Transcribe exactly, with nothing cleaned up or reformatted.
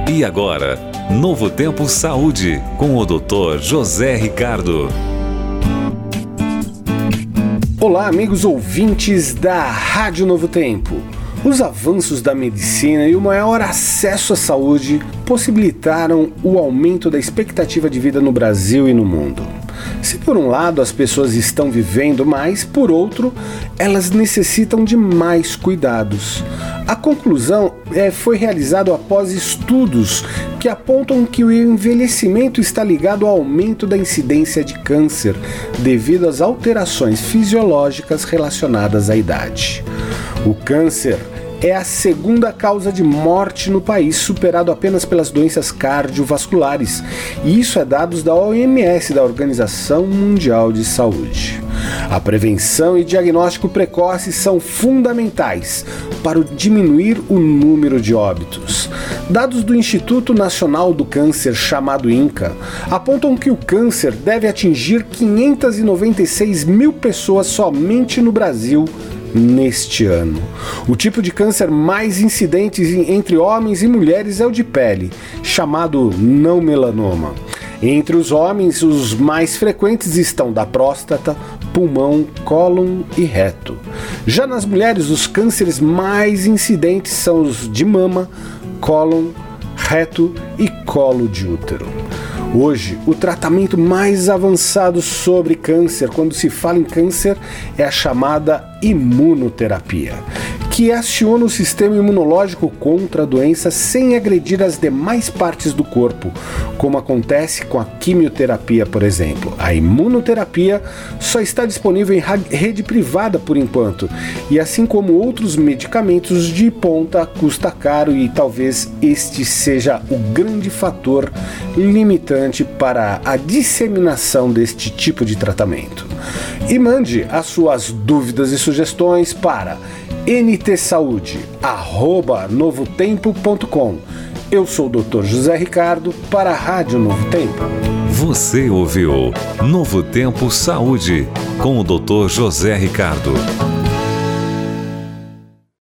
E agora, Novo Tempo Saúde, com o doutor José Ricardo. Olá, amigos ouvintes da Rádio Novo Tempo. Os avanços da medicina e o maior acesso à saúde possibilitaram o aumento da expectativa de vida no Brasil e no mundo. Se por um lado as pessoas estão vivendo mais, por outro, elas necessitam de mais cuidados. A conclusão é, foi realizada após estudos que apontam que o envelhecimento está ligado ao aumento da incidência de câncer devido às alterações fisiológicas relacionadas à idade. O câncer é a segunda causa de morte no país, superado apenas pelas doenças cardiovasculares. E isso é dados da O M S, da Organização Mundial de Saúde. A prevenção e diagnóstico precoce são fundamentais para diminuir o número de óbitos. Dados do Instituto Nacional do Câncer, chamado INCA, apontam que o câncer deve atingir quinhentas e noventa e seis mil pessoas somente no Brasil neste ano. O tipo de câncer mais incidente entre homens e mulheres é o de pele, chamado não melanoma. Entre os homens, os mais frequentes estão da próstata, pulmão, cólon e reto. Já nas mulheres, os cânceres mais incidentes são os de mama, cólon, reto e colo de útero. Hoje, o tratamento mais avançado sobre câncer, quando se fala em câncer, é a chamada imunoterapia, que aciona o sistema imunológico contra a doença sem agredir as demais partes do corpo, como acontece com a quimioterapia, por exemplo. A imunoterapia só está disponível em rede privada por enquanto, e assim como outros medicamentos de ponta, custa caro e talvez este seja o grande fator limitante para a disseminação deste tipo de tratamento. E mande as suas dúvidas e sugestões para ntsaúde arroba novotempo ponto com. Eu sou o doutor José Ricardo para a Rádio Novo Tempo. Você ouviu Novo Tempo Saúde com o doutor José Ricardo.